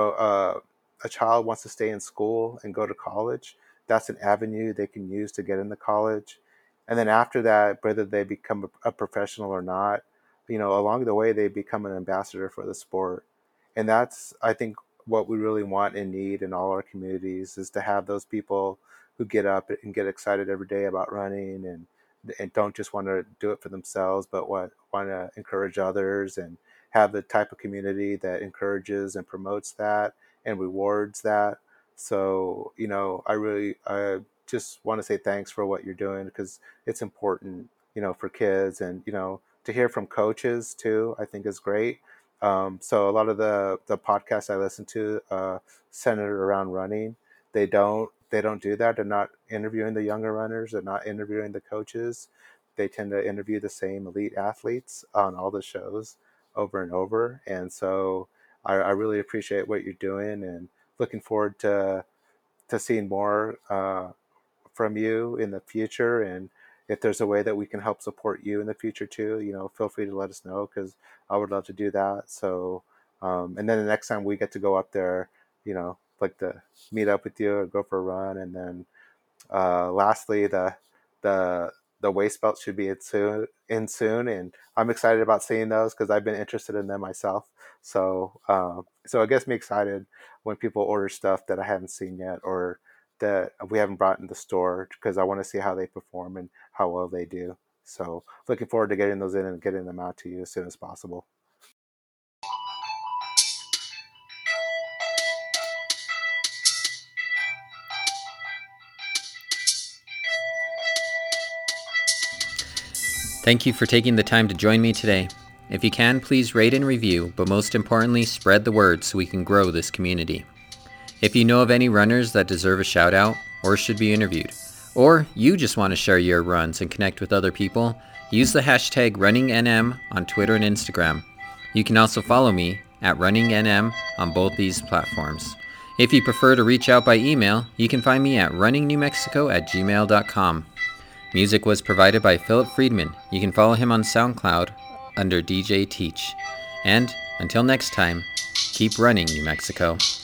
a child wants to stay in school and go to college, that's an avenue they can use to get into college. And then after that, whether they become a professional or not, along the way they become an ambassador for the sport. And that's, I think, what we really want and need in all our communities, is to have those people who get up and get excited every day about running, and don't just want to do it for themselves, but want to encourage others, and have the type of community that encourages and promotes that and rewards that. So I really just want to say thanks for what you're doing because it's important, for kids, and to hear from coaches too. I think is great. So a lot of the podcasts I listen to, centered around running, they don't do that. They're not interviewing the younger runners. They're not interviewing the coaches. They tend to interview the same elite athletes on all the shows over and over. And so I really appreciate what you're doing, and looking forward to seeing more from you in the future. And if there's a way that we can help support you in the future too, feel free to let us know, because I would love to do that. So, and then the next time we get to go up there, like to meet up with you or go for a run. And then lastly, the the waist belt should be in soon, and I'm excited about seeing those because I've been interested in them myself. So it gets me excited when people order stuff that I haven't seen yet, or that we haven't brought in the store, because I want to see how they perform and how well they do. So looking forward to getting those in and getting them out to you as soon as possible. Thank you for taking the time to join me today. If you can, please rate and review, but most importantly, spread the word so we can grow this community. If you know of any runners that deserve a shout out or should be interviewed, or you just want to share your runs and connect with other people, use the hashtag RunningNM on Twitter and Instagram. You can also follow me at RunningNM on both these platforms. If you prefer to reach out by email, you can find me at runningnewmexico@gmail.com. Music was provided by Philip Friedman. You can follow him on SoundCloud under DJ Teach. And until next time, keep running, New Mexico.